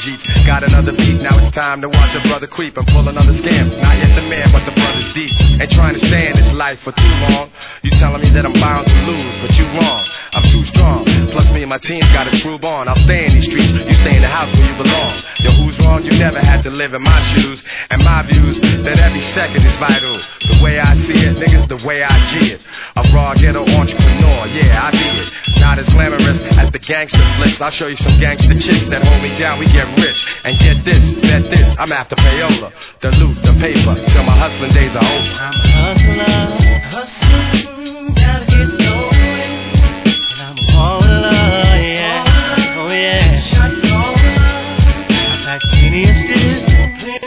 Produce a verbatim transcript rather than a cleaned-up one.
Jeep. Got another beat, now it's time to watch a brother creep and pull another scam. Not yet the man, but the brother's deep. Ain't trying to stay in this life for too long. You telling me that I'm bound to lose, but you wrong. I'm too strong. Plus me and my team got a true bond. I'll stay in these streets, you stay in the house where you belong. Yo, who's wrong? You never had to live in my shoes. And my views, that every second is vital. The way I see it, niggas, the way I G it. A raw ghetto entrepreneur, yeah, I be it. Not as glamorous as the gangster flicks. I'll show you some gangster chicks that hold me down, we get rich. And get this, bet this, I'm after payola. The loot, the paper, till my hustling days are over.